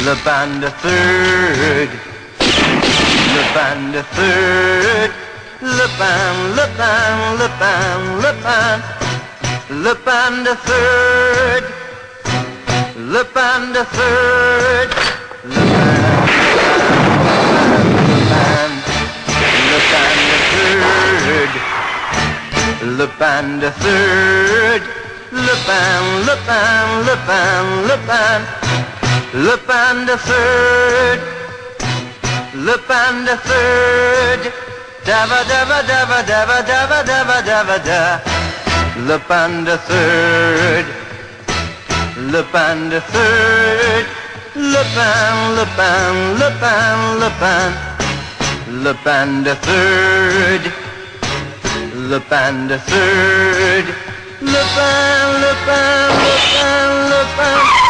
Lupin the Third, Lupin the Third, Lupin, Lupin, Lupin, Lupin, Lupin the Third, Lupin the Third, Lupin, Lupin, Lupin the Third, Lupin the Third, Lupin, Lupin, Lupin, Lupin, Lupin the Third, Lupin the Third, dabba dabba dabba dabba dabba dabba dabba da, Lupin the Third, Lupin the Third, Lupin, Lupin, Lupin, Lupin, Lupin the Third, Lupin the Third, Lupin, Lupin, Lupin, Lupin.